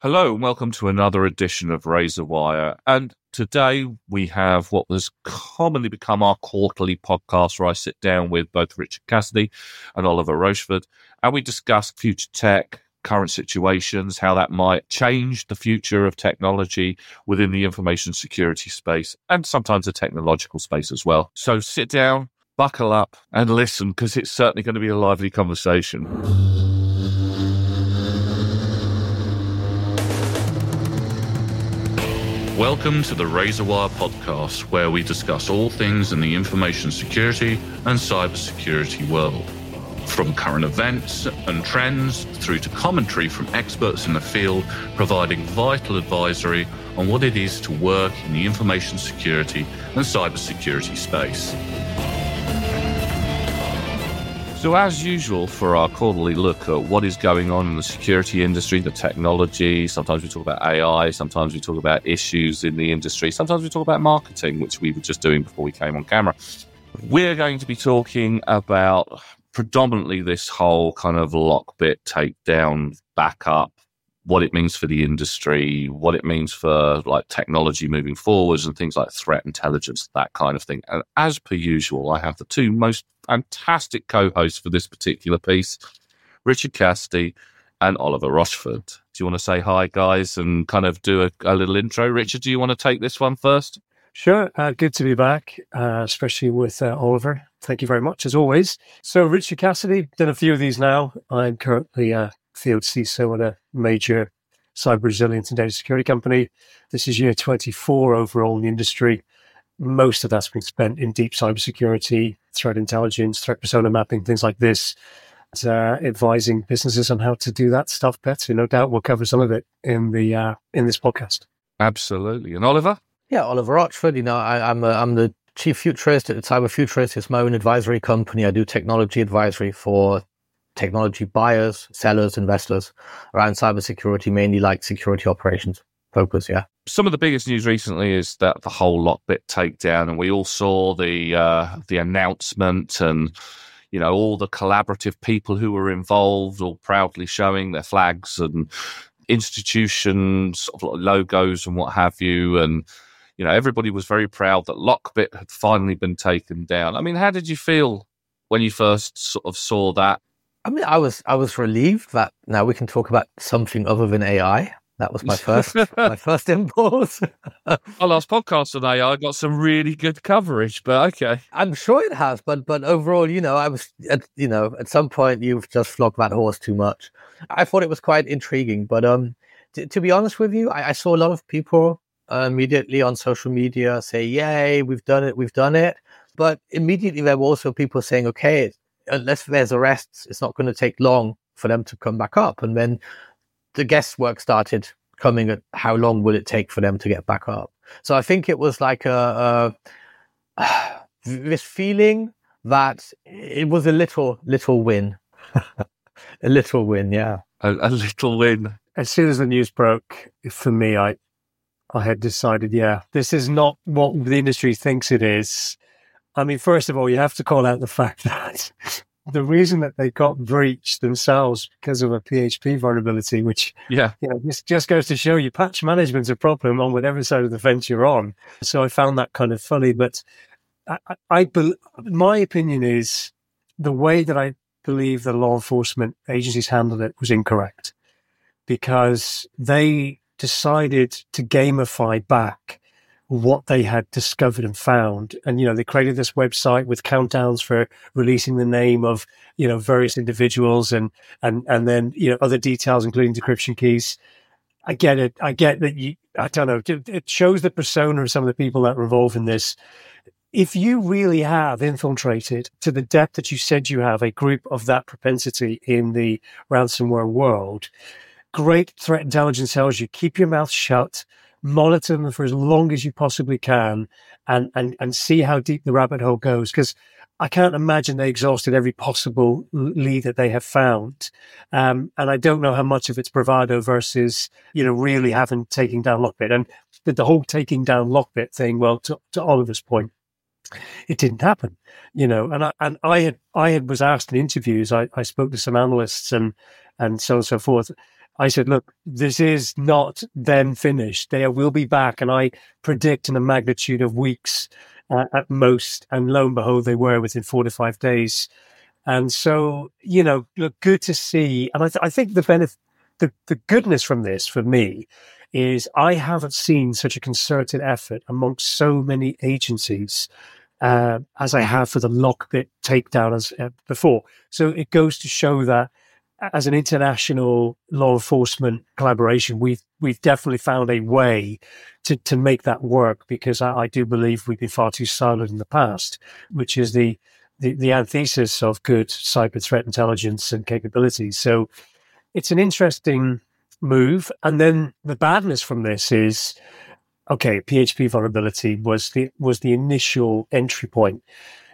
Hello and welcome to another edition of Razor Wire. And today we have what has commonly become our quarterly podcast where I sit down with both Richard Cassidy and Oliver Rochford and we discuss future tech, current situations, how that might change the future of technology within the information security space and sometimes the technological space as well. So sit down, buckle up and listen because it's certainly going to be a lively conversation. Welcome to the RazorWire podcast, where we discuss all things in the information security and cybersecurity world. From current events and trends through to commentary from experts in the field, providing vital advisory on what it is to work in the information security and cybersecurity space. So as usual for our quarterly look at what is going on in the security industry, the technology, sometimes we talk about AI, sometimes we talk about issues in the industry, sometimes we talk about marketing, which we were just doing before we came on camera. We're going to be talking about predominantly this whole kind of lockbit takedown, backup, what it means for the industry, what it means for like technology moving forwards and things like threat intelligence, that kind of thing. And as per usual, I have the two most fantastic co-hosts for this particular piece, Richard Cassidy and Oliver Rochford. Do you want to say hi, guys, and kind of do a little intro? Richard, do you want to take this one first? Sure. Good to be back, especially with Oliver. Thank you very much, as always. So Richard Cassidy, done a few of these now. I'm currently field CISO at a major cyber resilience and data security company. This is year 24 overall in the industry. Most of that's been spent in deep cybersecurity, threat intelligence, threat persona mapping, things like this, advising businesses on how to do that stuff better. No doubt we'll cover some of it in this podcast. Absolutely. And Oliver? Yeah, Oliver Rochford. I'm the chief futurist at Cyber Futurist. It's my own advisory company. I do technology advisory for technology buyers, sellers, investors around cybersecurity, mainly like security operations focus. Yeah. Some of the biggest news recently is that the whole lockbit takedown, and we all saw the announcement, and all the collaborative people who were involved, all proudly showing their flags and institutions, sort of logos and what have you, and everybody was very proud that lockbit had finally been taken down. I mean, how did you feel when you first sort of saw that? I mean, I was relieved that now we can talk about something other than AI. That was my first impulse. Our last podcast on AI got some really good coverage, but okay. I'm sure it has, but overall, I was, at some point you've just flogged that horse too much. I thought it was quite intriguing, but to be honest with you, I saw a lot of people immediately on social media say, "Yay, we've done it." But immediately there were also people saying, "Okay, unless there's arrests, it's not going to take long for them to come back up." And then the guesswork started coming at how long will it take for them to get back up. So I think it was like this feeling that it was a little win. A little win, yeah. A little win. As soon as the news broke, for me, I had decided, this is not what the industry thinks it is. I mean, first of all, you have to call out the fact that the reason that they got breached themselves because of a PHP vulnerability, which this just goes to show you patch management's a problem on whatever side of the fence you're on. So I found that kind of funny, but my opinion is the way that I believe the law enforcement agencies handled it was incorrect, because they decided to gamify back what they had discovered and found. And, they created this website with countdowns for releasing the name of, various individuals and then, other details, including decryption keys. I get it. I get that I don't know. It shows the persona of some of the people that were involved in this. If you really have infiltrated to the depth that you said you have a group of that propensity in the ransomware world, great threat intelligence tells you keep your mouth shut, monitor them for as long as you possibly can, and see how deep the rabbit hole goes. Because I can't imagine they exhausted every possible lead that they have found. And I don't know how much of it's bravado versus, really having taken down Lockbit. And the whole taking down Lockbit thing, well, to Oliver's point, it didn't happen, and I was asked in interviews, I spoke to some analysts and so on and so forth. I said, look, this is not then finished. They will be back. And I predict in a magnitude of weeks at most. And lo and behold, they were within 4 to 5 days. And so, look, good to see. And I think the benefit, the goodness from this for me is I haven't seen such a concerted effort amongst so many agencies as I have for the Lockbit takedown as before. So it goes to show that as an international law enforcement collaboration, we've definitely found a way to make that work, because I do believe we've been far too silent in the past, which is the antithesis of good cyber threat intelligence and capabilities. So it's an interesting move. And then the badness from this is, okay, PHP vulnerability was the initial entry point.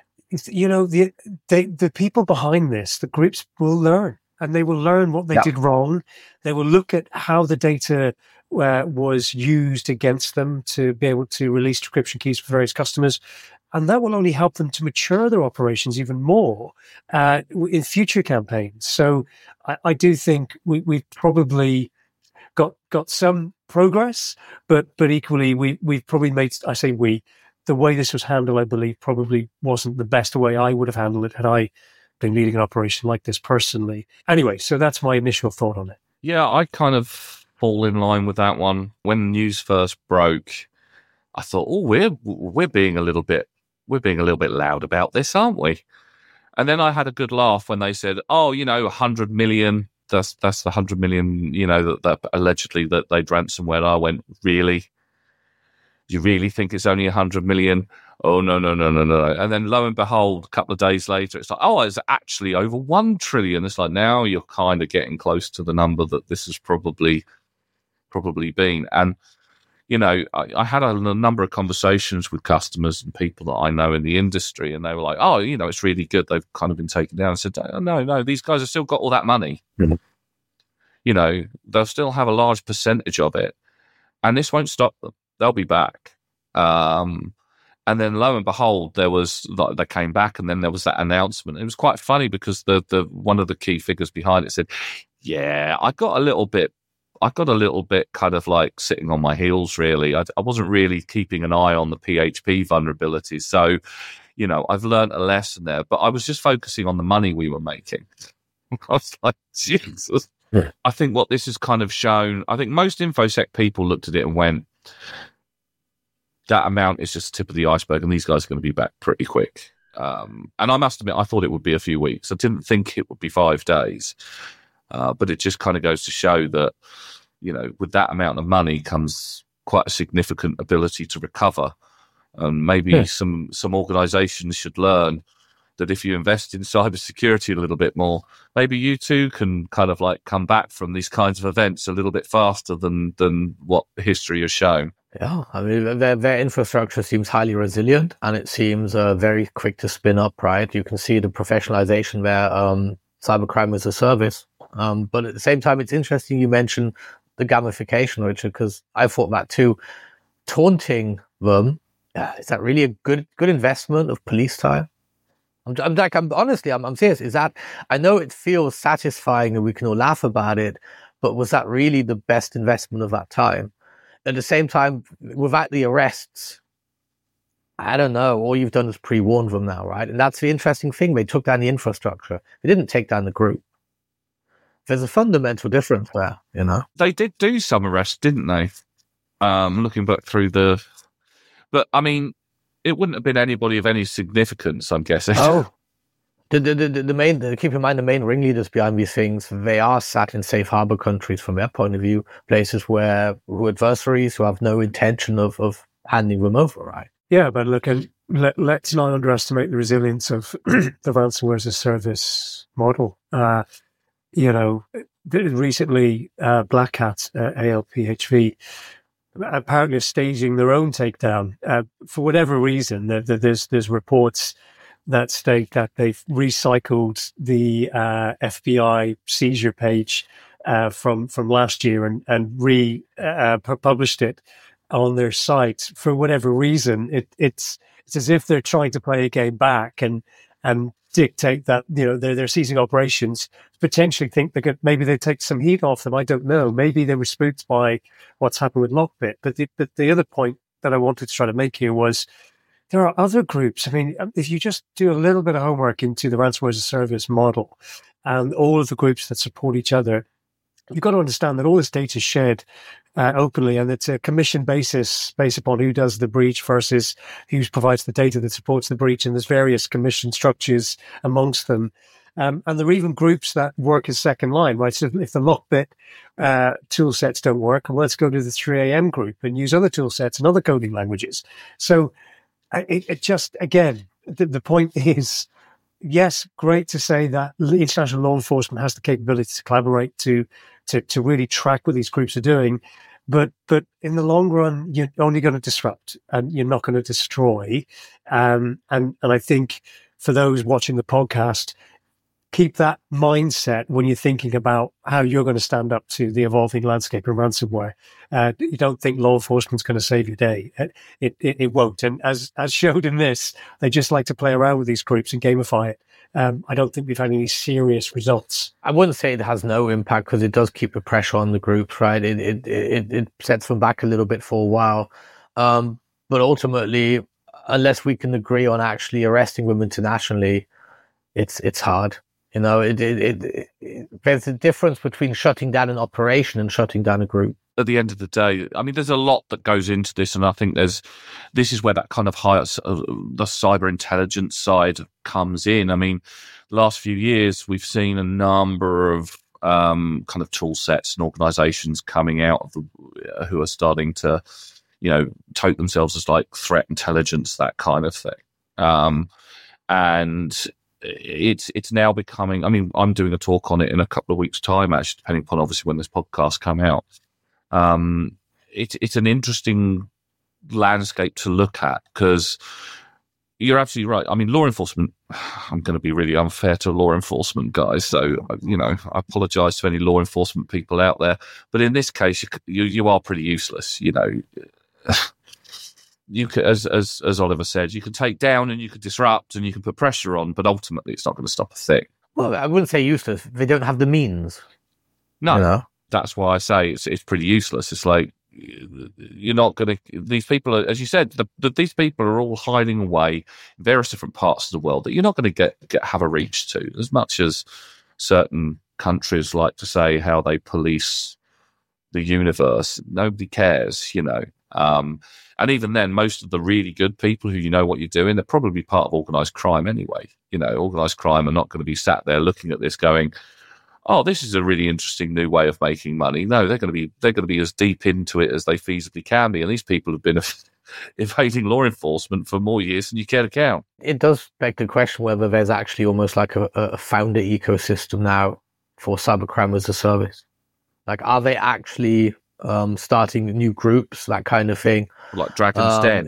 The people behind this, the groups, will learn. And they will learn what they did wrong. They will look at how the data was used against them to be able to release decryption keys for various customers. And that will only help them to mature their operations even more in future campaigns. So I do think we've probably got some progress, but equally we've probably made, I say we, the way this was handled, I believe, probably wasn't the best way I would have handled it had I been leading an operation like this personally. Anyway, so that's my initial thought on it. Yeah, I kind of fall in line with that one. When news first broke, I thought, oh, we're being a little bit loud about this, aren't we? And then I had a good laugh when they said, oh, 100 million. That's the 100 million, that allegedly that they'd ransomware. I went, really? You really think it's only 100 million? Oh, no. And then lo and behold, a couple of days later, it's like, oh, it's actually over 1 trillion. It's like, now you're kind of getting close to the number that this has probably been. And, I had a number of conversations with customers and people that I know in the industry, and they were like, oh, it's really good. They've kind of been taken down. I said, oh, no, these guys have still got all that money. Mm-hmm. They'll still have a large percentage of it. And this won't stop them. They'll be back. And then lo and behold, they came back, and then there was that announcement. It was quite funny because the one of the key figures behind it said, yeah, I got a little bit kind of like sitting on my heels, really. I wasn't really keeping an eye on the PHP vulnerabilities. So, I've learned a lesson there, but I was just focusing on the money we were making. I was like, Jesus. Yeah. I think what this has kind of shown, I think most InfoSec people looked at it and went, that amount is just the tip of the iceberg, and these guys are going to be back pretty quick. And I must admit, I thought it would be a few weeks. I didn't think it would be 5 days. But it just kind of goes to show that, with that amount of money comes quite a significant ability to recover. And maybe some organizations should learn that if you invest in cybersecurity a little bit more, maybe you too can kind of like come back from these kinds of events a little bit faster than what history has shown. Yeah, I mean, their infrastructure seems highly resilient, and it seems very quick to spin up, right? You can see the professionalization there, cybercrime as a service. But at the same time, it's interesting you mentioned the gamification, Richard, because I thought that too. Taunting them, is that really a good investment of police time? I'm serious. Is that, I know it feels satisfying and we can all laugh about it, but was that really the best investment of that time? At the same time, without the arrests, I don't know. All you've done is pre-warn them now, right? And that's the interesting thing. They took down the infrastructure. They didn't take down the group. There's a fundamental difference there, They did do some arrests, didn't they? Looking back through but I mean, it wouldn't have been anybody of any significance, I'm guessing. Oh, the main, keep in mind, the main ringleaders behind these things, they are sat in safe harbor countries from their point of view, places who are adversaries who have no intention of handing them over, right? Yeah, but look, let's not underestimate the resilience of the ransomware as a service model. Recently, Black Hat, ALPHV, apparently are staging their own takedown. For whatever reason, there's reports that state that they've recycled the FBI seizure page from last year and published it on their site. For whatever reason, it's as if they're trying to play a game back, and and dictate that, they're ceasing operations, potentially think maybe they take some heat off them. I don't know. Maybe they were spooked by what's happened with Lockbit. But the other point that I wanted to try to make here was there are other groups. I mean, if you just do a little bit of homework into the ransomware as a service model and all of the groups that support each other, you've got to understand that all this data is shared openly, and it's a commission basis based upon who does the breach versus who provides the data that supports the breach. And there's various commission structures amongst them. And there are even groups that work as second line, right? So if the Lockbit tool sets don't work, well, let's go to the 3AM group and use other tool sets and other coding languages. So it just, again, the point is, yes, great to say that international law enforcement has the capability to collaborate to really track what these groups are doing. But in the long run, you're only going to disrupt and you're not going to destroy. And I think for those watching the podcast, keep that mindset when you're thinking about how you're going to stand up to the evolving landscape of ransomware. You don't think law enforcement's going to save your day. It won't. And as showed in this, they just like to play around with these groups and gamify it. I don't think we've had any serious results. I wouldn't say it has no impact because it does keep the pressure on the groups, right? It sets them back a little bit for a while. But ultimately, unless we can agree on actually arresting them internationally, it's hard. There's a difference between shutting down an operation and shutting down a group. At the end of the day, I mean, there's a lot that goes into this, and I think this is where that kind of the cyber intelligence side comes in. I mean, last few years we've seen a number of kind of tool sets and organisations coming out of who are starting to, tote themselves as like threat intelligence, that kind of thing, and it's now becoming. I mean, I'm doing a talk on it in a couple of weeks' time, actually, depending upon obviously when this podcast come out. It's an interesting landscape to look at because you're absolutely right. I mean, law enforcement, I'm going to be really unfair to law enforcement guys. So, I apologize to any law enforcement people out there, but in this case, you are pretty useless. You could, as Oliver said, you can take down and you can disrupt and you can put pressure on, but ultimately it's not going to stop a thing. Well, I wouldn't say useless. They don't have the means. No. That's why I say it's pretty useless. It's like you're not going to. These people are, as you said, these people are all hiding away in various different parts of the world that you're not going to have a reach to. As much as certain countries like to say how they police the universe, nobody cares. And even then, most of the really good people who what you're doing, they're probably part of organised crime anyway. Organised crime are not going to be sat there looking at this going, oh, this is a really interesting new way of making money. No, they're going to be as deep into it as they feasibly can be. And these people have been evading law enforcement for more years than you care to count. It does beg the question whether there's actually almost like a founder ecosystem now for cybercrime as a service. Like, are they actually starting new groups, that kind of thing? Like Dragon's Den.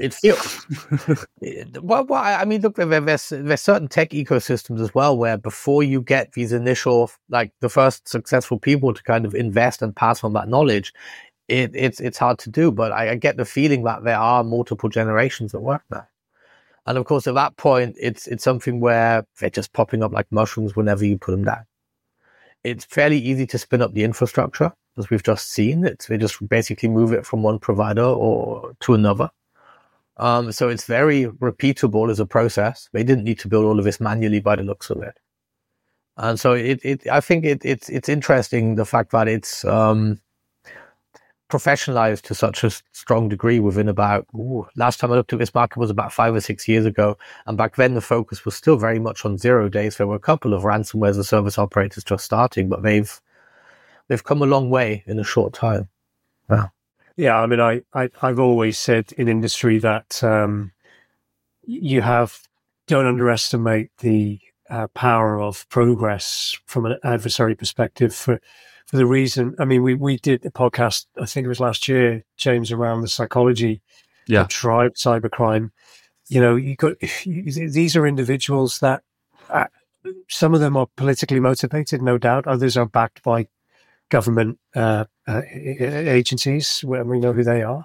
Well, I mean, look, there's certain tech ecosystems as well where before you get these initial, like the first successful people to kind of invest and pass on that knowledge, it's hard to do. But I get the feeling that there are multiple generations that work now. And of course, at that point, it's something where they're just popping up like mushrooms whenever you put them down. It's fairly easy to spin up the infrastructure, as we've just seen. They just basically move it from one provider or to another. So it's very repeatable as a process. They didn't need to build all of this manually by the looks of it. And so I think it's interesting, the fact that it's professionalized to such a strong degree within about, last time I looked at this market was about 5 or 6 years ago. And back then the focus was still very much on 0 days. There were a couple of ransomware as a service operators just starting, but they've come a long way in a short time. Wow. Yeah, I mean, I've always said in industry that don't underestimate the power of progress from an adversary perspective for the reason. I mean, we did a podcast, I think it was last year, James, around the psychology of cybercrime. These are individuals that some of them are politically motivated, no doubt. Others are backed by government agencies, where we know who they are.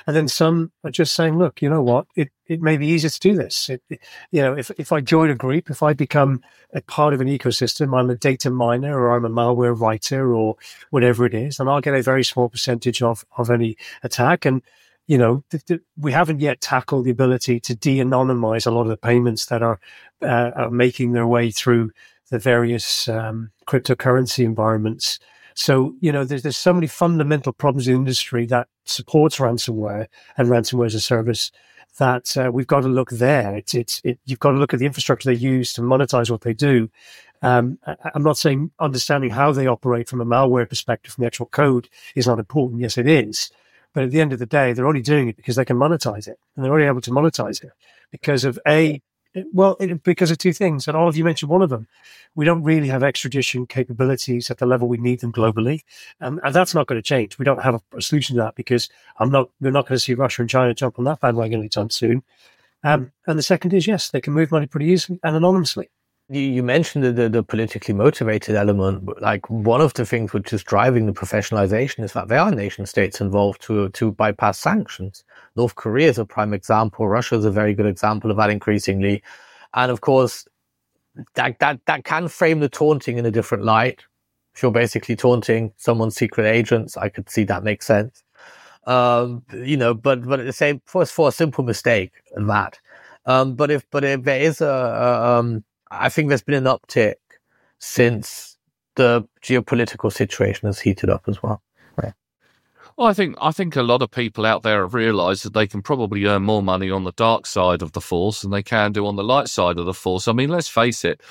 And then some are just saying, look, you know what? It may be easier to do this. If I join a group, if I become a part of an ecosystem, I'm a data miner or I'm a malware writer or whatever it is, and I'll get a very small percentage of any attack. And, we haven't yet tackled the ability to de-anonymize a lot of the payments that are making their way through the various cryptocurrency environments. So, there's so many fundamental problems in the industry that supports ransomware and ransomware as a service that we've got to look there. You've got to look at the infrastructure they use to monetize what they do. I'm not saying understanding how they operate from a malware perspective, from the actual code, is not important. Yes, it is. But at the end of the day, they're only doing it because they can monetize it. And they're only able to monetize it because of because of two things. And all of you mentioned one of them. We don't really have extradition capabilities at the level we need them globally. And that's not going to change. We don't have a solution to that because we're not going to see Russia and China jump on that bandwagon anytime soon. And the second is, yes, they can move money pretty easily and anonymously. You mentioned the politically motivated element. Like, one of the things which is driving the professionalization is that there are nation states involved to bypass sanctions. North Korea is a prime example. Russia is a very good example of that increasingly. And of course, that can frame the taunting in a different light. If you're basically taunting someone's secret agents, I could see that makes sense. But at the same, for a simple mistake in that. But if there is I think there's been an uptick since the geopolitical situation has heated up as well. Right. Well, I think a lot of people out there have realised that they can probably earn more money on the dark side of the force than they can do on the light side of the force. I mean, let's face it,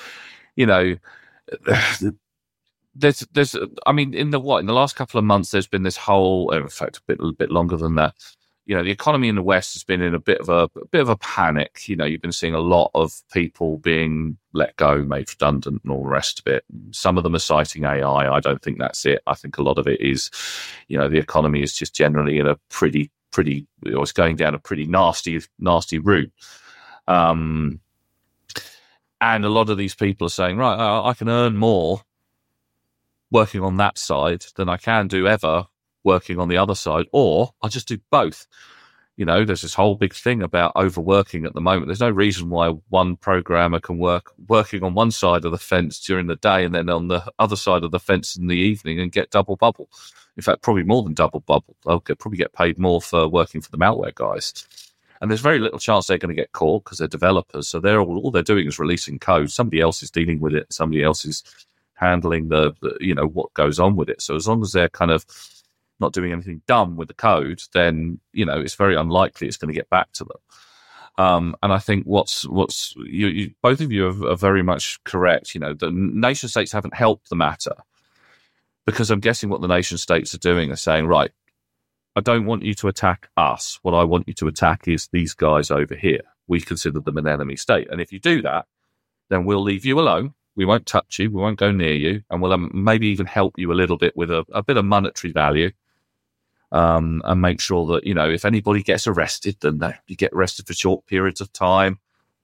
there's in the last couple of months, there's been this whole, in fact, a bit longer than that. The economy in the West has been in a bit of a panic. You've been seeing a lot of people being let go, made redundant, and all the rest of it. Some of them are citing AI. I don't think that's it. I think a lot of it is, the economy is just generally in a pretty, it's going down a pretty nasty route. And a lot of these people are saying, right, I can earn more working on that side than I can do ever working on the other side, or I'll just do both. There's this whole big thing about overworking at the moment. There's no reason why one programmer can working on one side of the fence during the day and then on the other side of the fence in the evening and get double bubble. In fact, probably more than double bubble. They'll probably get paid more for working for the malware guys. And there's very little chance they're going to get caught because they're developers. So all they're doing is releasing code. Somebody else is dealing with it. Somebody else is handling the what goes on with it. So as long as they're kind of not doing anything dumb with the code, then it's very unlikely it's going to get back to them. And I think what's you both of you are very much correct. The nation states haven't helped the matter because I'm guessing what the nation states are doing are saying, right, I don't want you to attack us. What I want you to attack is these guys over here. We consider them an enemy state, and if you do that, then we'll leave you alone. We won't touch you. We won't go near you, and we'll maybe even help you a little bit with a bit of monetary value. And make sure that, if anybody gets arrested, then you get arrested for short periods of time.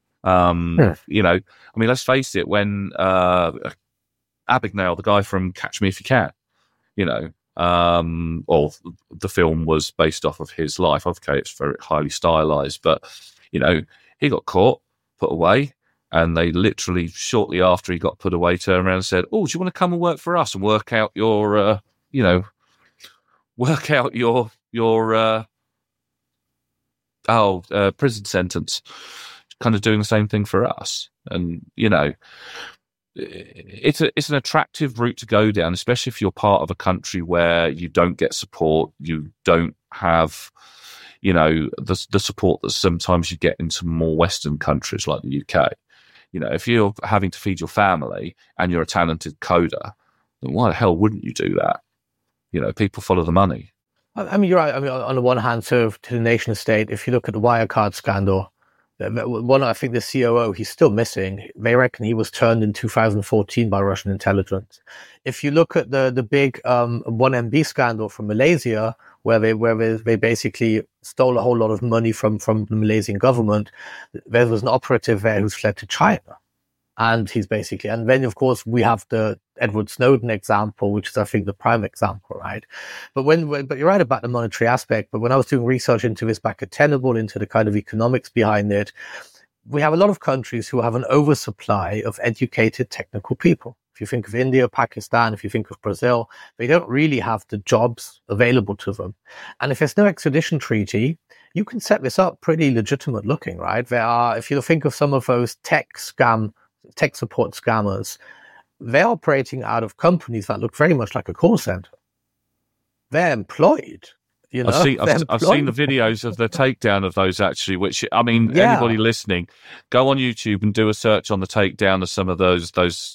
Let's face it, when Abagnale, the guy from Catch Me If You Can, or the film was based off of his life. Okay, it's very highly stylized, but, he got caught, put away, and they literally, shortly after he got put away, turned around and said, oh, do you want to come and work for us and work out your, prison sentence, kind of doing the same thing for us. And, it's an attractive route to go down, especially if you're part of a country where you don't get support, you don't have, the support that sometimes you get in some more Western countries like the UK. If you're having to feed your family and you're a talented coder, then why the hell wouldn't you do that? People follow the money. I mean, you're right. I mean, on the one hand, to the nation state, if you look at the Wirecard scandal, I think the COO, he's still missing. They reckon he was turned in 2014 by Russian intelligence. If you look at the big 1MB scandal from Malaysia, where they basically stole a whole lot of money from the Malaysian government, there was an operative there who's fled to China. And and then of course we have the Edward Snowden example, which is I think the prime example, right? But but you're right about the monetary aspect. But when I was doing research into this back at Tenable, into the kind of economics behind it, we have a lot of countries who have an oversupply of educated technical people. If you think of India, Pakistan, if you think of Brazil, they don't really have the jobs available to them. And if there's no extradition treaty, you can set this up pretty legitimate looking, right? There are, if you think of some of those tech support scammers, they're operating out of companies that look very much like a call center. They're employed. You know, I've seen the videos of the takedown of those actually, which, I mean, anybody listening, go on YouTube and do a search on the takedown of some of those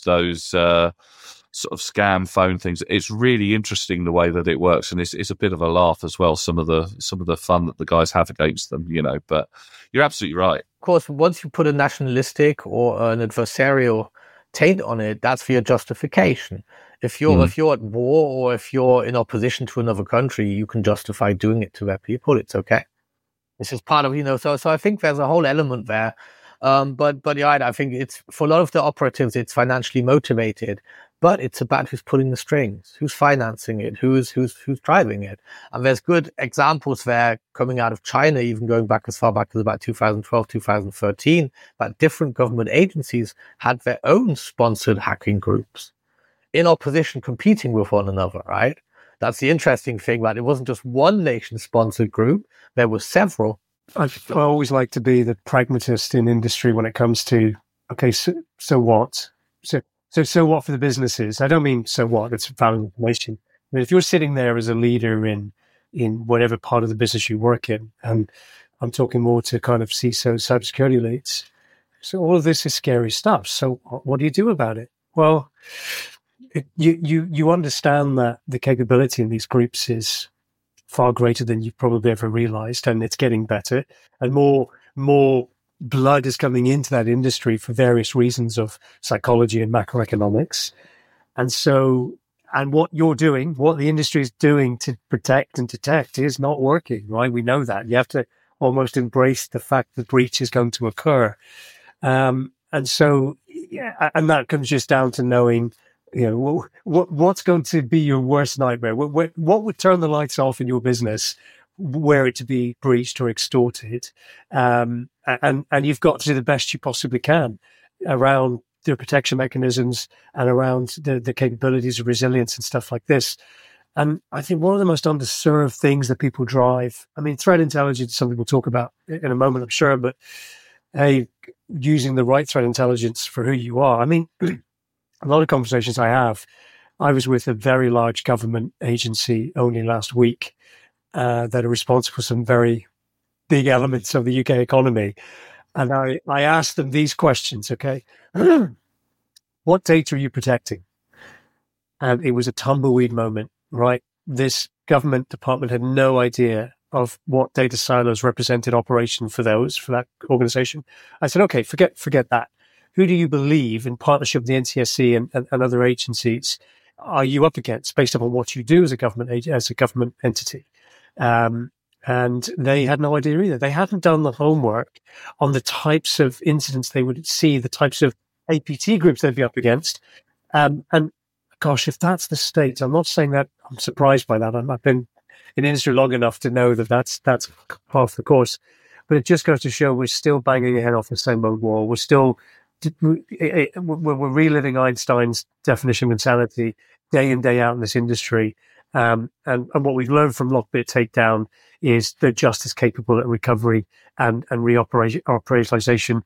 sort of scam phone things. It's really interesting the way that it works, and it's a bit of a laugh as well, some of the fun that the guys have against them, you know, but you're absolutely right. Of course, once you put a nationalistic or an adversarial taint on it, that's for your justification. If you're at war or if you're in opposition to another country, you can justify doing it to their people. It's okay. This is part of, you know, so I think there's a whole element there. But you're right. I think it's, for a lot of the operatives, it's financially motivated, but it's about who's pulling the strings, who's financing it, who's driving it. And there's good examples there coming out of China, even going back as far back as about 2012, 2013, that different government agencies had their own sponsored hacking groups in opposition, competing with one another, right? That's the interesting thing, that it wasn't just one nation-sponsored group. There were several. I always like to be the pragmatist in industry when it comes to, okay, so what? So what for the businesses? I don't mean so what, it's valid information. I mean, if you're sitting there as a leader in whatever part of the business you work in, and I'm talking more to kind of CISO, cybersecurity leads, so all of this is scary stuff. So what do you do about it? Well, you understand that the capability in these groups is far greater than you've probably ever realized, and it's getting better, and more blood is coming into that industry for various reasons of psychology and macroeconomics. And what you're doing, what the industry is doing to protect and detect is not working, right? We know that. You have to almost embrace the fact that breach is going to occur. And that comes just down to knowing, you know, what's going to be your worst nightmare? What would turn the lights off in your business were it to be breached or extorted? And you've got to do the best you possibly can around the protection mechanisms and around the capabilities of resilience and stuff like this. And I think one of the most underserved things that people drive, I mean, threat intelligence is something we'll talk about in a moment, I'm sure, but hey, using the right threat intelligence for who you are. I mean, a lot of conversations I was with a very large government agency only last week that are responsible for some very big elements of the UK economy. And I asked them these questions, okay? What data are you protecting? And it was a tumbleweed moment, right? This government department had no idea of what data silos represented operation for that organization. I said, okay, forget that. Who do you believe, in partnership with the NCSC and other agencies, are you up against based upon what you do as a government entity? And they had no idea either. They hadn't done the homework on the types of incidents they would see, the types of APT groups they'd be up against. And gosh, if that's the state, I'm not saying that I'm surprised by that. I've been in industry long enough to know that that's part of the course. But it just goes to show we're still banging our head off the same old wall. We're reliving Einstein's definition of insanity day in, day out in this industry. And what we've learned from Lockbit Takedown is they're just as capable at recovery and reoperationalization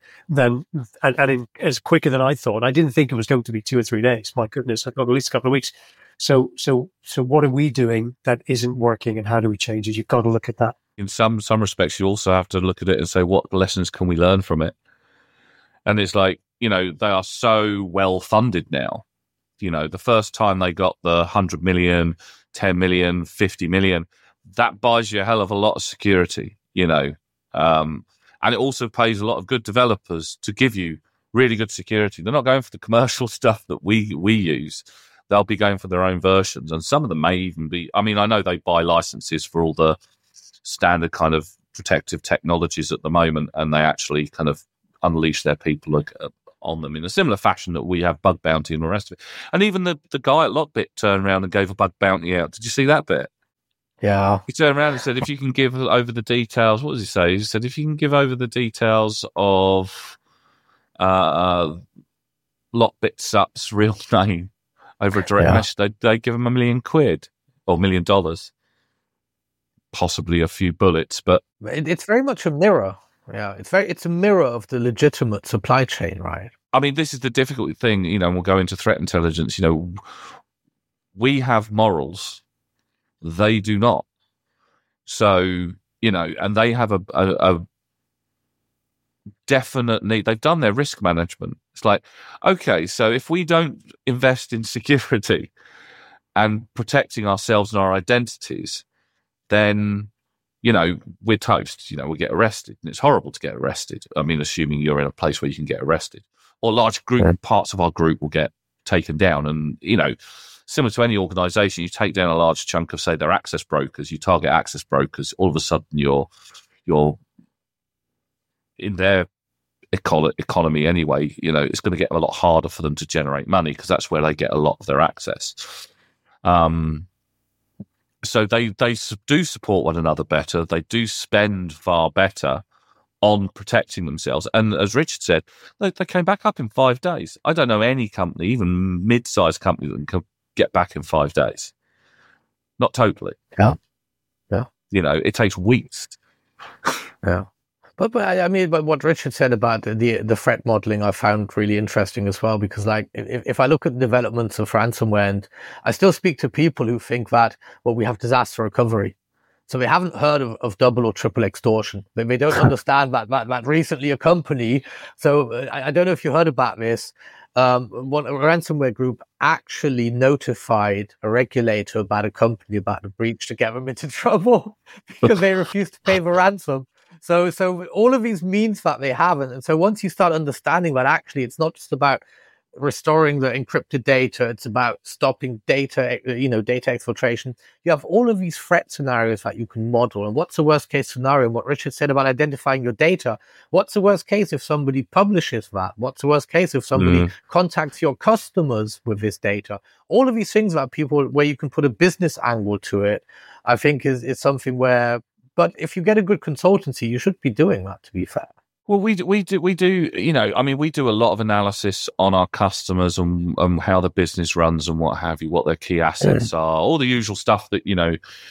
as quicker than I thought. I didn't think it was going to be 2 or 3 days. My goodness, I've got at least a couple of weeks. So what are we doing that isn't working, and how do we change it? You've got to look at that. In some respects, you also have to look at it and say, what lessons can we learn from it? And it's like, you know, they are so well funded now. You know, the first time they got the 100 million, 10 million, 50 million, that buys you a hell of a lot of security, you know. And it also pays a lot of good developers to give you really good security. They're not going for the commercial stuff that we use. They'll be going for their own versions. And some of them may even be, I mean, I know they buy licenses for all the standard kind of protective technologies at the moment, and they actually kind of unleash their people on them in a similar fashion that we have bug bounty and the rest of it. And even the guy at Lockbit turned around and gave a bug bounty out. Did you see that bit? Yeah. He turned around and said, if you can give over the details, what does he say? He said, if you can give over the details of Lockbit Sup's real name over a direct message, they give him £1 million or $1 million. Possibly a few bullets, but it's very much a mirror. Yeah, it's a mirror of the legitimate supply chain, right? I mean, this is the difficult thing, and we'll go into threat intelligence. We have morals, they do not. So, and they have a definite need. They've done their risk management. It's like, okay, so if we don't invest in security and protecting ourselves and our identities, then, we're toast. We get arrested. And it's horrible to get arrested. I mean, assuming you're in a place where you can get arrested. Or large parts of our group will get taken down. And, similar to any organisation, you take down a large chunk of, say, their access brokers, you target access brokers, all of a sudden you're in their economy anyway. It's going to get a lot harder for them to generate money because that's where they get a lot of their access. So they do support one another better. They do spend far better on protecting themselves. And as Richard said, they came back up in 5 days. I don't know any company, even mid-sized company, that can get back in 5 days. Not totally. Yeah. It takes weeks. Yeah. But what Richard said about the threat modeling, I found really interesting as well, because if I look at developments of ransomware, and I still speak to people who think that, we have disaster recovery. So they haven't heard of double or triple extortion. They don't understand that recently a company. So I don't know if you heard about this. A ransomware group actually notified a regulator about a company about the breach to get them into trouble because they refused to pay the ransom. So all of these means that they have. And so once you start understanding that actually it's not just about restoring the encrypted data, it's about stopping data, data exfiltration. You have all of these threat scenarios that you can model. And what's the worst case scenario? And what Richard said about identifying your data. What's the worst case if somebody publishes that? What's the worst case if somebody contacts your customers with this data? All of these things that where you can put a business angle to it, I think is something where, but if you get a good consultancy, you should be doing that, to be fair. Well, we do. We do a lot of analysis on our customers and how the business runs and what have you, what their key assets are, all the usual stuff that you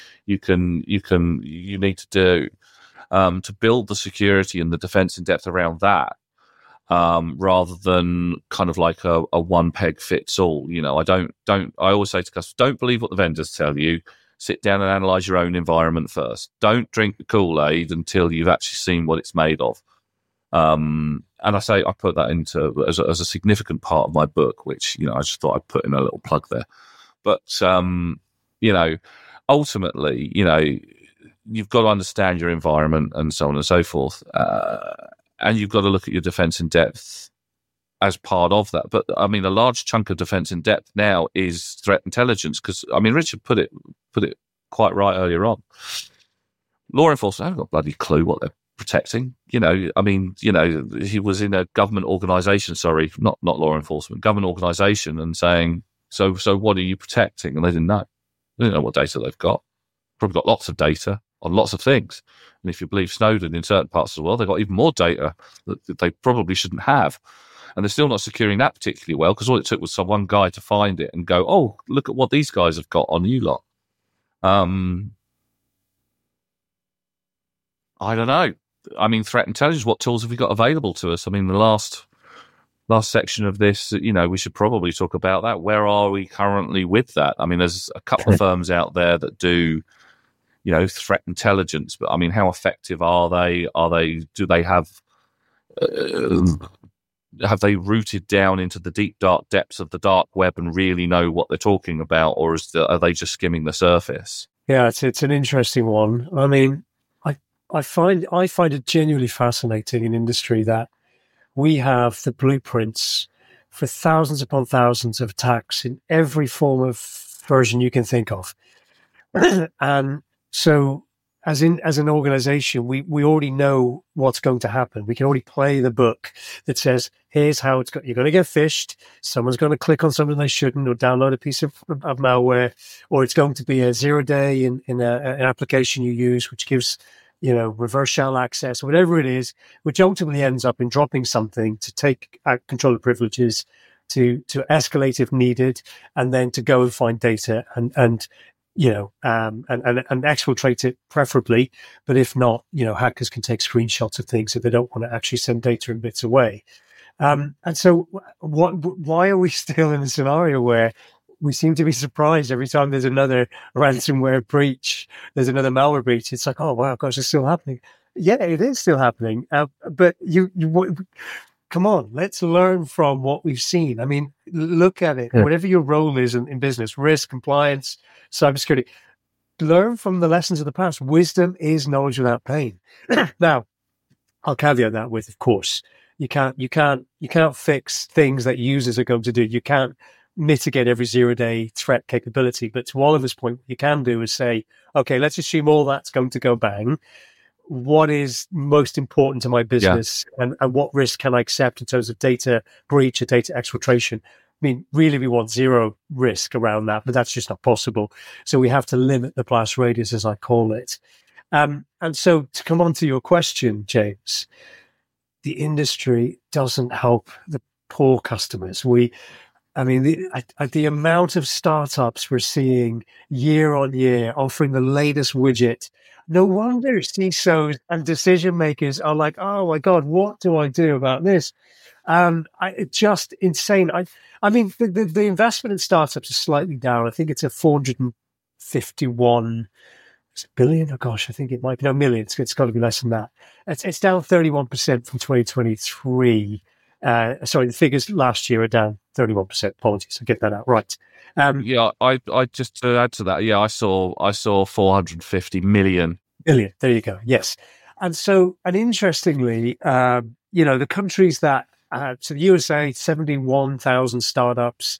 need to do to build the security and the defense in depth around that, rather than kind of like a one peg fits all. I always say to customers, don't believe what the vendors tell you. Sit down and analyze your own environment first. Don't drink the Kool-Aid until you've actually seen what it's made of. And I put that into as a significant part of my book, which, I just thought I'd put in a little plug there. But, ultimately, you've got to understand your environment and so on and so forth. And you've got to look at your defense in depth as part of that. But a large chunk of defense in depth now is threat intelligence, because Richard put it quite right earlier on. Law enforcement haven't got a bloody clue what they're protecting. He was in a government organisation, not law enforcement, government organisation, and saying, so what are you protecting? And they didn't know. They didn't know what data they've got. Probably got lots of data on lots of things. And if you believe Snowden, in certain parts of the world, they've got even more data that they probably shouldn't have. And they're still not securing that particularly well, because all it took was some one guy to find it and go, oh, look at what these guys have got on you lot. I don't know. Threat intelligence, what tools have we got available to us? The last section of this, we should probably talk about that. Where are we currently with that? There's a couple of firms out there that do, threat intelligence, but how effective are they? Do they have they rooted down into the deep, dark depths of the dark web and really know what they're talking about, or are they just skimming the surface? Yeah, it's an interesting one. I find it genuinely fascinating in industry that we have the blueprints for thousands upon thousands of attacks in every form of version you can think of. And so as an organization, we already know what's going to happen. We can already play the book that says, here's how you're going to get phished. Someone's going to click on something they shouldn't, or download a piece of malware, or it's going to be a 0 day in an application you use, which gives, reverse shell access, or whatever it is, which ultimately ends up in dropping something to take control of privileges, to escalate if needed, and then to go and find data and exfiltrate it preferably. But if not, hackers can take screenshots of things if they don't want to actually send data and bits away. And so why are we still in a scenario where we seem to be surprised every time there's another ransomware breach, there's another malware breach? It's like, oh, wow, gosh, it's still happening. Yeah, it is still happening. But come on, let's learn from what we've seen. I mean, look at it. Yeah. Whatever your role is in business, risk, compliance, cybersecurity, learn from the lessons of the past. Wisdom is knowledge without pain. Now, I'll caveat that with, of course, you can't fix things that users are going to do. You can't mitigate every 0 day threat capability. But to Oliver's point, what you can do is say, okay, let's assume all that's going to go bang. What is most important to my business, and what risk can I accept in terms of data breach or data exfiltration? I mean, really, we want zero risk around that, but that's just not possible. So we have to limit the blast radius, as I call it. And so to come on to your question, James, the industry doesn't help the poor customers. The amount of startups we're seeing year on year offering the latest widget, no wonder CISOs and decision makers are like, oh my God, what do I do about this? It's just insane. I mean, the investment in startups is slightly down. I think it's a 451 billion. Oh gosh, I think it might be million. It's got to be less than that. It's down 31% from 2023. Sorry, the figures last year are down 31%. Apologies, I get that out right. I just to add to that. Yeah, I saw 450 million. There you go. Yes, and interestingly, the countries that so the USA, 71,000 startups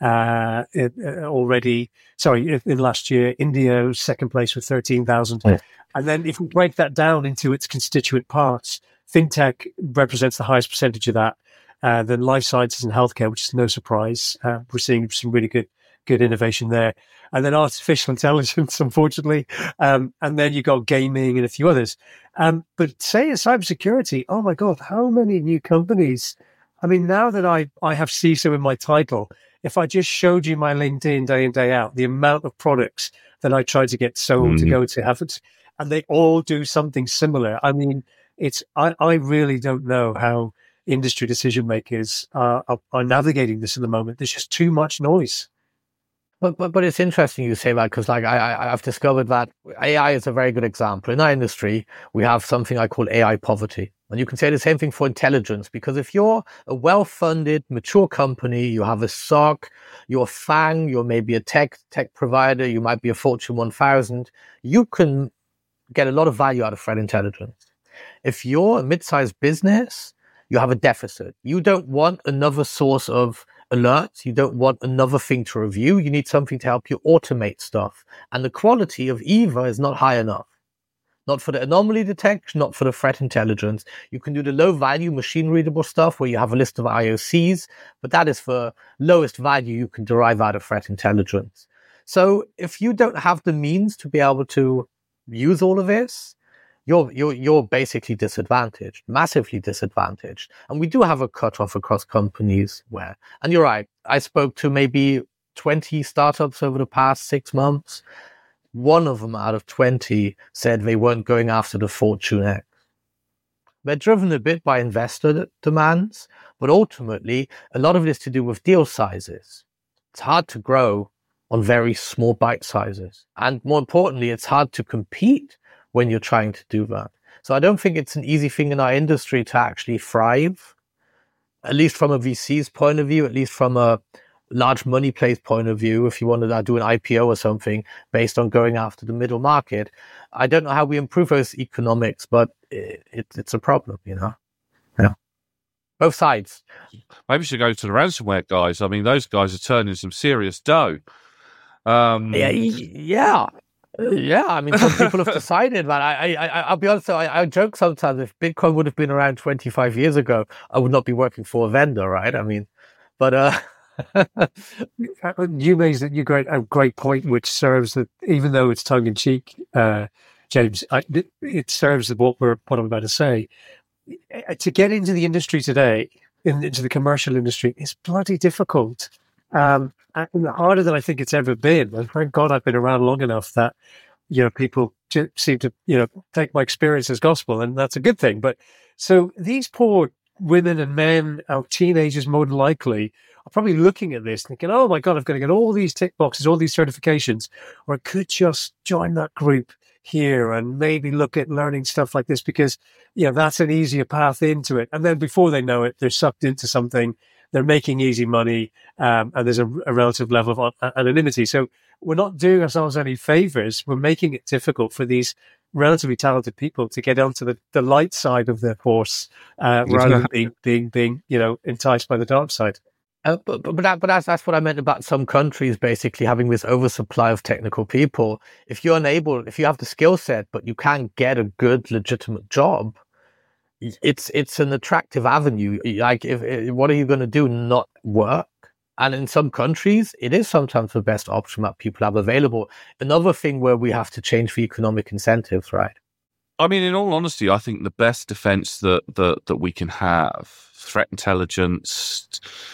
already. Sorry, in last year, India second place with 13,000. Yeah. And then if we break that down into its constituent parts, fintech represents the highest percentage of that. Then life sciences and healthcare, which is no surprise. We're seeing some really good innovation there. And then artificial intelligence, unfortunately. And then you got gaming and a few others. But say in cybersecurity, oh my God, how many new companies? I mean, now that I have CISO in my title, if I just showed you my LinkedIn day in, day out, the amount of products that I try to get sold to go to have it, and they all do something similar. I mean, I really don't know how industry decision makers are navigating this at the moment. There's just too much noise. But it's interesting you say that, because I've discovered that AI is a very good example. In our industry, we have something I call AI poverty. And you can say the same thing for intelligence, because if you're a well-funded, mature company, you have a SOC, you're FANG, you're maybe a tech provider, you might be a Fortune 1000, you can get a lot of value out of threat intelligence. If you're a mid-sized business, you have a deficit. You don't want another source of alerts. You don't want another thing to review. You need something to help you automate stuff. And the quality of either is not high enough. Not for the anomaly detection, not for the threat intelligence. You can do the low value machine readable stuff where you have a list of IOCs, but that is for lowest value you can derive out of threat intelligence. So if you don't have the means to be able to use all of this, you're basically disadvantaged, massively disadvantaged. And we do have a cutoff across companies where, and you're right, I spoke to maybe 20 startups over the past 6 months. One of them out of 20 said they weren't going after the Fortune X. They're driven a bit by investor demands, but ultimately a lot of it is to do with deal sizes. It's hard to grow on very small bite sizes. And more importantly, it's hard to compete when you're trying to do that. So I don't think it's an easy thing in our industry to actually thrive, at least from a VC's point of view, at least from a large money plays point of view. If you wanted to do an IPO or something based on going after the middle market, I don't know how we improve those economics, but it's a problem, Yeah. Both sides. Maybe we should go to the ransomware guys. I mean, those guys are turning some serious dough. Yeah. Yeah, I mean, some people have decided that. I'll be honest. I joke sometimes. If Bitcoin would have been around 25 years ago, I would not be working for a vendor, right? I mean, but You raised a great point, which serves that, even though it's tongue in cheek, James, it serves what I'm about to say. To get into the industry today, into the commercial industry, is bloody difficult. And harder than I think it's ever been. And thank God I've been around long enough that, people seem to, take my experience as gospel, and that's a good thing. But so these poor women and men, our teenagers more than likely, are probably looking at this thinking, oh my God, I've got to get all these tick boxes, all these certifications, or I could just join that group here and maybe look at learning stuff like this because, that's an easier path into it. And then before they know it, they're sucked into something. They're making easy money, and there's a relative level of anonymity. So we're not doing ourselves any favors. We're making it difficult for these relatively talented people to get onto the light side of the force, rather than being enticed by the dark side. But that's what I meant about some countries basically having this oversupply of technical people. If you have the skill set, but you can't get a good, legitimate job, it's an attractive avenue. Like, what are you going to do? Not work? And in some countries, it is sometimes the best option that people have available. Another thing where we have to change the economic incentives, right? I mean, in all honesty, I think the best defense that we can have, threat intelligence,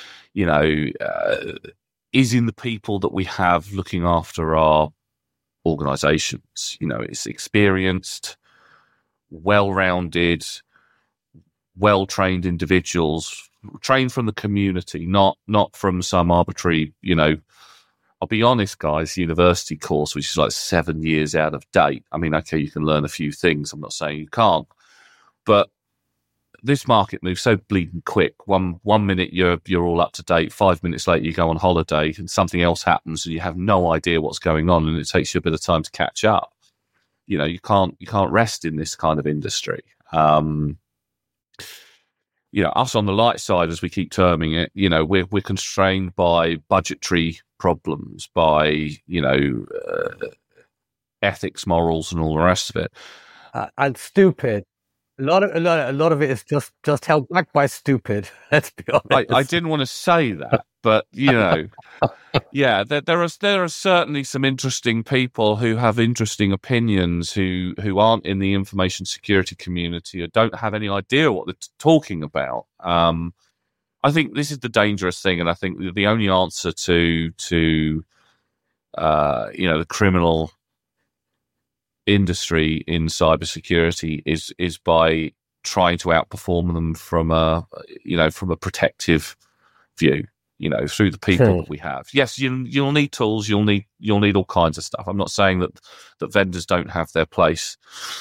is in the people that we have looking after our organizations. It's experienced, well-rounded, well-trained individuals, trained from the community, not from some arbitrary, I'll be honest, guys, university course, which is like 7 years out of date. I mean, okay, you can learn a few things. I'm not saying you can't, but this market moves so bleeding quick. One minute you're all up to date. 5 minutes later you go on holiday and something else happens and you have no idea what's going on, and it takes you a bit of time to catch up. You can't rest in this kind of industry. Us on the light side, as we keep terming it, we're constrained by budgetary problems, by ethics, morals, and all the rest of it, and stupid. A lot of it is just held back by stupid. Let's be honest. I didn't want to say that, but yeah, there are certainly some interesting people who have interesting opinions who aren't in the information security community or don't have any idea what they're talking about. I think this is the dangerous thing, and I think the only answer to the criminal industry in cybersecurity is by trying to outperform them from a protective view, through the people that we have. Yes, you'll need tools, you'll need all kinds of stuff. I'm not saying that vendors don't have their place.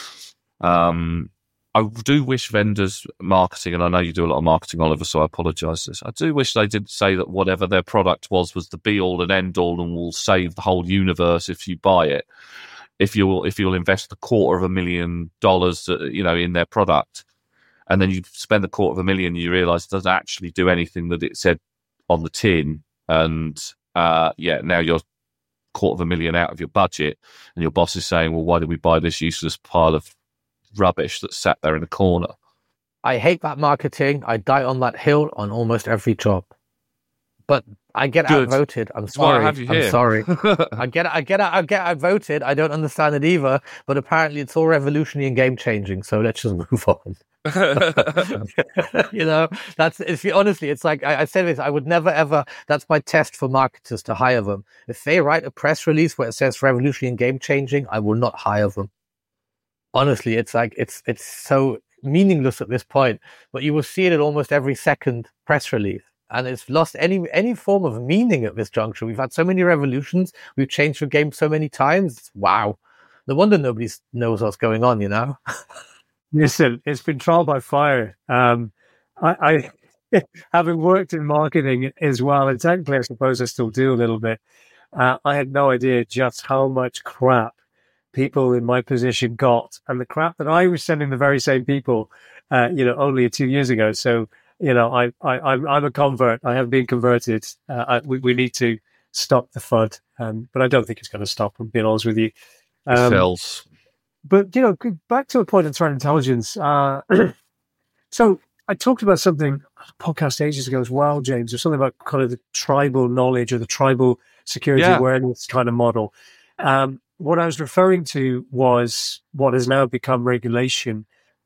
I do wish vendors marketing, and I know you do a lot of marketing, Oliver, so I apologise for this. I do wish they did say that whatever their product was the be all and end all and will save the whole universe if you buy it. If you'll invest $250,000, in their product, and then you spend $250,000, you realise it doesn't actually do anything that it said on the tin, and now you're $250,000 out of your budget, and your boss is saying, "Well, why did we buy this useless pile of rubbish that sat there in a corner?" I hate that marketing. I die on that hill on almost every job. But I get outvoted. I'm sorry. I'm sorry. I get outvoted. I don't understand it either. But apparently, it's all revolutionary and game changing. So let's just move on. Honestly, it's like I said this. I would never ever. That's my test for marketers to hire them. If they write a press release where it says revolutionary and game changing, I will not hire them. Honestly, it's like it's so meaningless at this point. But you will see it in almost every second press release. And it's lost any form of meaning at this juncture. We've had so many revolutions. We've changed the game so many times. Wow. No wonder nobody knows what's going on, Listen, it's been trial by fire. I having worked in marketing as well, and technically I suppose I still do a little bit, I had no idea just how much crap people in my position got. And the crap that I was sending the very same people, only 2 years ago. So, I'm a convert. I have been converted. We need to stop the FUD, but I don't think it's going to stop. I'm being honest with you. Cells. But, back to a point on threat intelligence. So I talked about something on a podcast ages ago as well, James. There's something about kind of the tribal knowledge or the tribal security awareness kind of model. What I was referring to was what has now become regulation.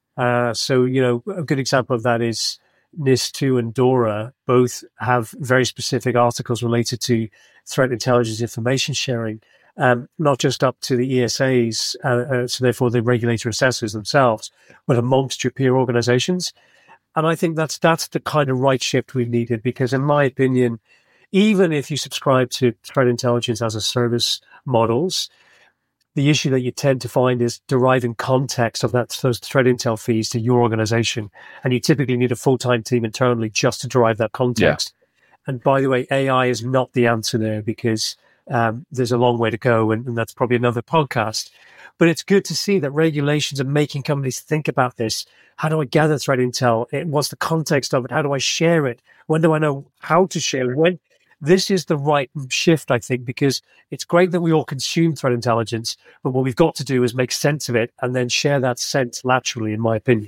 So, a good example of that is NIS2 and DORA both have very specific articles related to threat intelligence information sharing, not just up to the ESAs, so therefore the regulator assessors themselves, but amongst your peer organizations. And I think that's the kind of right shift we've needed, because in my opinion, even if you subscribe to threat intelligence as a service models, the issue that you tend to find is deriving context of those threat intel fees to your organization. And you typically need a full-time team internally just to derive that context. Yeah. And by the way, AI is not the answer there, because there's a long way to go. And that's probably another podcast. But it's good to see that regulations are making companies think about this. How do I gather threat intel? What's the context of it? How do I share it? When do I know how to share it? This is the right shift, I think, because it's great that we all consume threat intelligence, but what we've got to do is make sense of it and then share that sense laterally, in my opinion.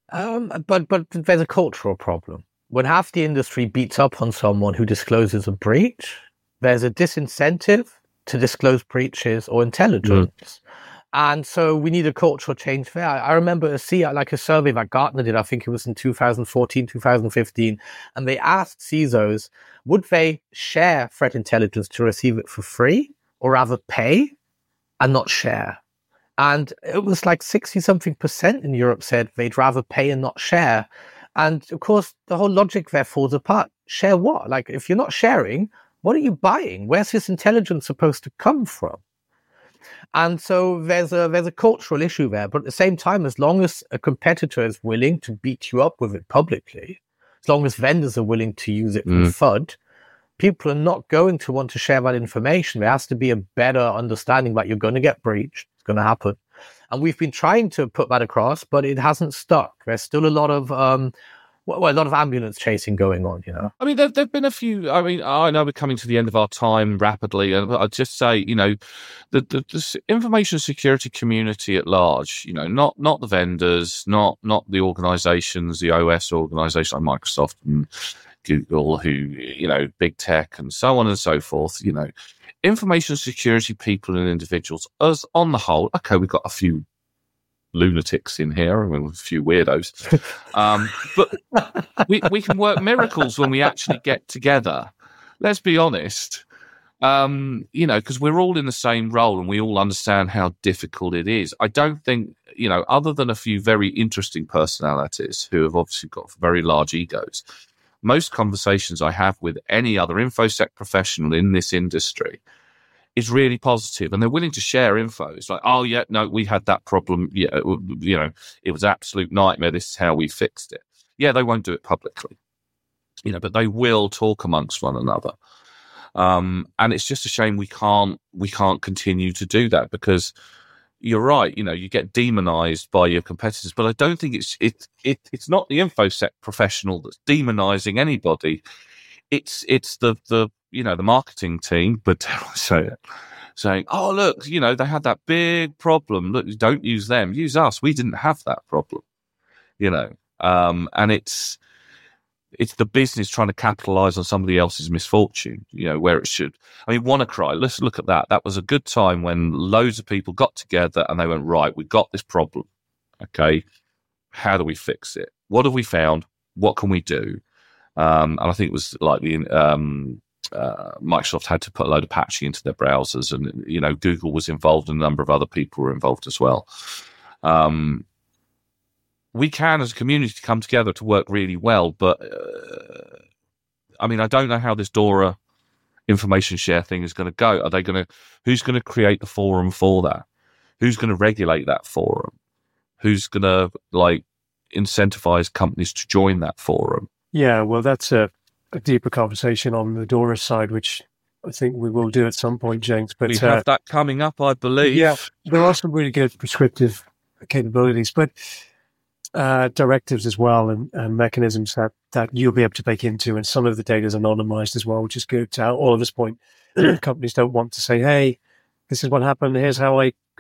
But there's a cultural problem. When half the industry beats up on someone who discloses a breach, there's a disincentive to disclose breaches or intelligence. And so we need a cultural change there. I remember a survey that Gartner did, I think it was in 2014, 2015, and they asked CISOs, would they share threat intelligence to receive it for free, or rather pay and not share? And it was like 60-something% in Europe said they'd rather pay and not share. And of course, the whole logic there falls apart. Share what? Like, if you're not sharing, what are you buying? Where's this intelligence supposed to come from? And so there's a cultural issue there. But at the same time, as long as a competitor is willing to beat you up with it publicly, as long as vendors are willing to use it for FUD, people are not going to want to share that information. There has to be a better understanding that you're going to get breached. It's going to happen. And we've been trying to put that across, but it hasn't stuck. There's still a lot of ambulance chasing going on, I mean, there've been a few. I mean, I know we're coming to the end of our time rapidly, and I'd just say, the information security community at large, not the vendors, not the organizations, the OS organizations like Microsoft and Google, who, big tech and so on and so forth, information security people and individuals, as on the whole, okay, we've got a few lunatics in here, a few weirdos, but we can work miracles when we actually get together. Let's be honest, because we're all in the same role and we all understand how difficult it is. I don't think, other than a few very interesting personalities who have obviously got very large egos, most conversations I have with any other InfoSec professional in this industry is really positive, and they're willing to share info. It's like, oh yeah, no, we had that problem. Yeah, it was an absolute nightmare. This is how we fixed it. Yeah, they won't do it publicly, but they will talk amongst one another. And it's just a shame we can't continue to do that, because you're right. You get demonized by your competitors, but I don't think it's not the InfoSec professional that's demonizing anybody. It's the marketing team, but dare I say it, saying, oh, look, they had that big problem. Look, don't use them, use us. We didn't have that problem, and it's the business trying to capitalize on somebody else's misfortune, where it should. I mean, WannaCry, let's look at that. That was a good time when loads of people got together and they went, right, we've got this problem. Okay, how do we fix it? What have we found? What can we do? And I think it was like Microsoft had to put a load of patching into their browsers, and Google was involved, and a number of other people were involved as well. We can, as a community, come together to work really well, but I mean, I don't know how this DORA information share thing is going to go. Who's going to create the forum for that? Who's going to regulate that forum? Who's going to incentivize companies to join that forum? Yeah, well, that's a deeper conversation on the DORA side, which I think we will do at some point, James. But we have that coming up, I believe. Yeah, there are some really good prescriptive capabilities, but directives as well, and mechanisms that you'll be able to bake into, and some of the data is anonymized as well, which is good. To all of this point, companies don't want to say, hey, this is what happened, here's how I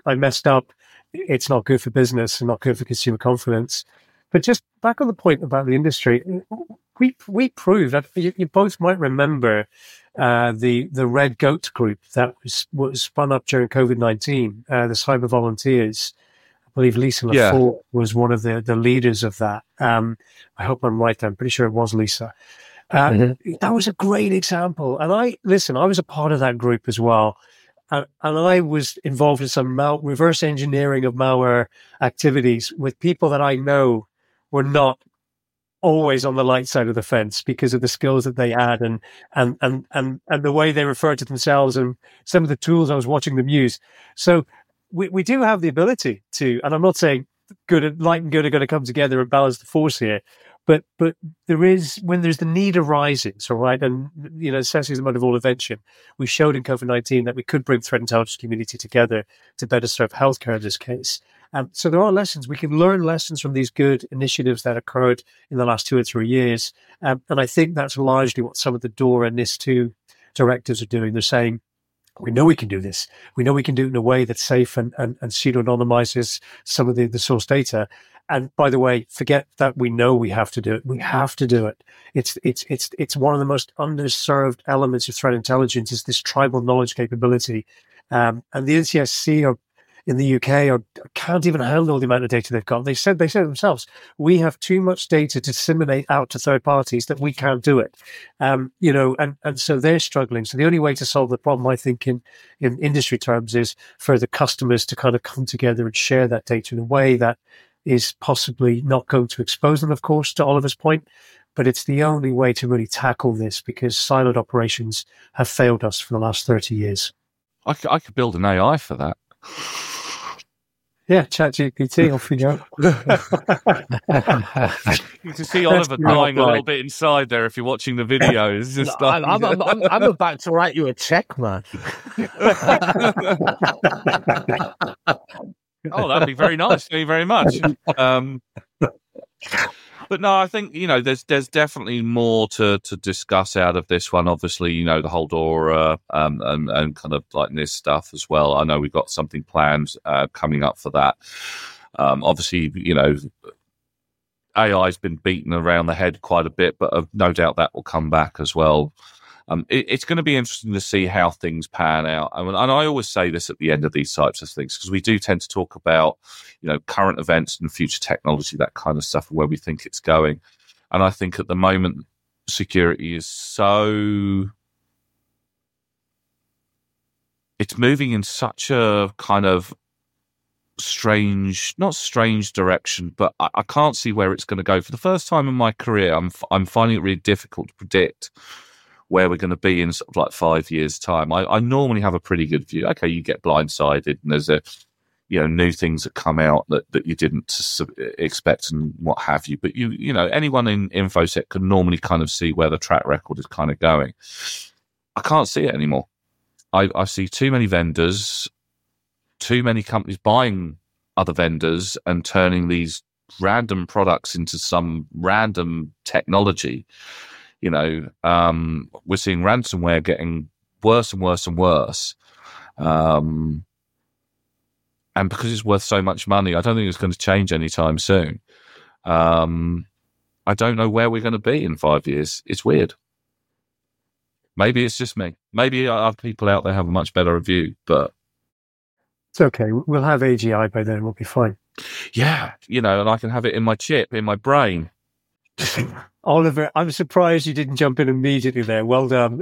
I messed up. It's not good for business and not good for consumer confidence. But just back on the point about the industry, we proved that you both might remember the Red Goat group that was spun up during COVID-19, the cyber volunteers. I believe Lisa Lafort was one of the leaders of that. I hope I'm right. I'm pretty sure it was Lisa. That was a great example. And I was a part of that group as well. And I was involved in some reverse engineering of malware activities with people that I know were not always on the light side of the fence because of the skills that they had and the way they referred to themselves and some of the tools I was watching them use. So we do have the ability to, and I'm not saying light and good are going to come together and balance the force here, but there is, when there's the need arises, all right, and necessity is the mother of all invention. We showed in COVID-19 that we could bring threat intelligence community together to better serve healthcare in this case. So there are lessons. We can learn lessons from these good initiatives that occurred in the last 2 or 3 years. And I think that's largely what some of the DORA and NIS2 directives are doing. They're saying, we know we can do this. We know we can do it in a way that's safe and pseudo-anonymizes some of the source data. And by the way, forget that we know we have to do it. We have to do it. It's one of the most underserved elements of threat intelligence is this tribal knowledge capability. And the NCSC in the UK can't even handle the amount of data they've got. They said themselves, we have too much data to disseminate out to third parties that we can't do it. And so they're struggling. So the only way to solve the problem, I think, in industry terms, is for the customers to kind of come together and share that data in a way that is possibly not going to expose them, of course, to Oliver's point, but it's the only way to really tackle this because siloed operations have failed us for the last 30 years. I could build an AI for that. Yeah, ChatGPT, off we go. You can see Oliver dying a little bit inside there if you're watching the video. It's just I'm about to write you a check, man. Oh, that'd be very nice. Thank you very much. But no, I think, there's definitely more to discuss out of this one. Obviously, the whole DORA and kind of like this stuff as well. I know we've got something planned coming up for that. Obviously, AI's been beaten around the head quite a bit, but no doubt that will come back as well. It's going to be interesting to see how things pan out. And I always say this at the end of these types of things, because we do tend to talk about, current events and future technology, that kind of stuff, where we think it's going. And I think at the moment, security is it's moving in such a kind of not strange direction, but I can't see where it's going to go. For the first time in my career, I'm finding it really difficult to predict where we're going to be in sort of like 5 years' time. I normally have a pretty good view. Okay, you get blindsided, and there's new things that come out that you didn't expect and what have you. But anyone in InfoSec can normally kind of see where the track record is kind of going. I can't see it anymore. I see too many vendors, too many companies buying other vendors and turning these random products into some random technology. We're seeing ransomware getting worse and worse and worse. And because it's worth so much money, I don't think it's going to change anytime soon. I don't know where we're going to be in 5 years. It's weird. Maybe it's just me. Maybe other people out there have a much better view, but it's okay. We'll have AGI by then. We'll be fine. Yeah, and I can have it in my chip, in my brain. Oliver, I'm surprised you didn't jump in immediately there. Well done.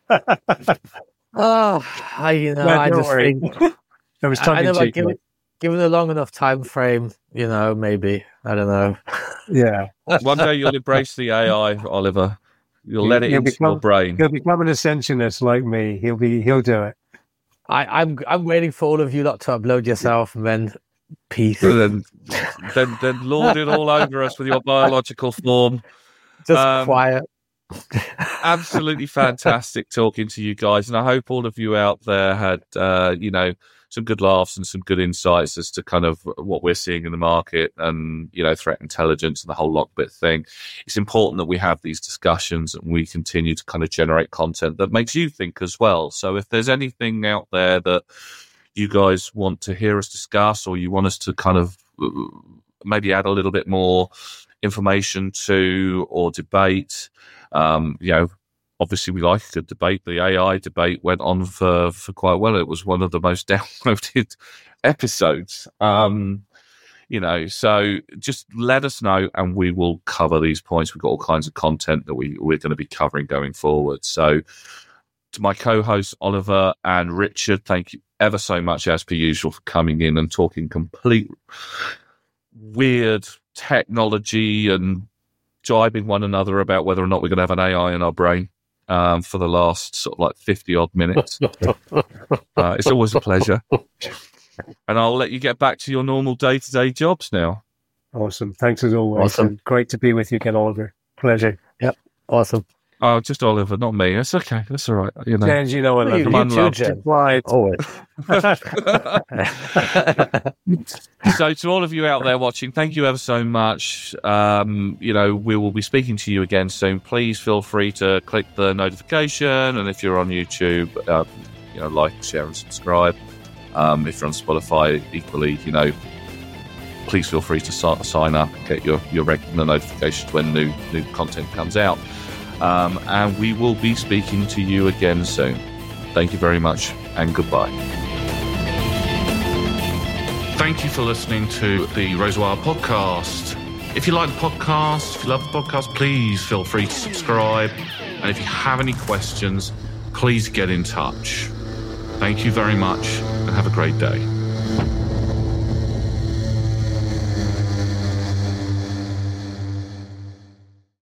I just think there was tongue in cheek. Given a long enough time frame, maybe. I don't know. Yeah. One day you'll embrace the AI, Oliver. You'll let it into your brain. He'll become an ascensionist like me. He'll do it. I'm waiting for all of you lot to upload yourself and then peace. Then lord it all over us with your biological form. Just quiet. Absolutely fantastic talking to you guys, and I hope all of you out there had some good laughs and some good insights as to kind of what we're seeing in the market and threat intelligence and the whole lockbit thing. It's important that we have these discussions and we continue to kind of generate content that makes you think as well. So if there's anything out there that you guys want to hear us discuss, or you want us to kind of maybe add a little bit more information to, or debate. Obviously we like a good debate. The AI debate went on for quite well. It was one of the most downloaded episodes. So just let us know and we will cover these points. We've got all kinds of content that we're going to be covering going forward. So to my co-hosts, Oliver and Richard, thank you ever so much, as per usual, for coming in and talking complete weird technology and jibing one another about whether or not we're going to have an AI in our brain for the last sort of like 50 odd minutes. It's always a pleasure. And I'll let you get back to your normal day-to-day jobs now. Awesome. Thanks as always. Awesome. And great to be with you again, Oliver. Pleasure. Yep. Awesome. Oh, just Oliver, not me. It's okay. That's all right. James, I love you. You too, Jen. Always. So to all of you out there watching, thank you ever so much. We will be speaking to you again soon. Please feel free to click the notification, and if you're on YouTube, like, share, and subscribe. If you're on Spotify, equally, please feel free to sign up and get your regular notifications when new content comes out. And we will be speaking to you again soon. Thank you very much, and goodbye. Thank you for listening to the Rosewire podcast. If you like the podcast, if you love the podcast, please feel free to subscribe. And if you have any questions, please get in touch. Thank you very much, and have a great day.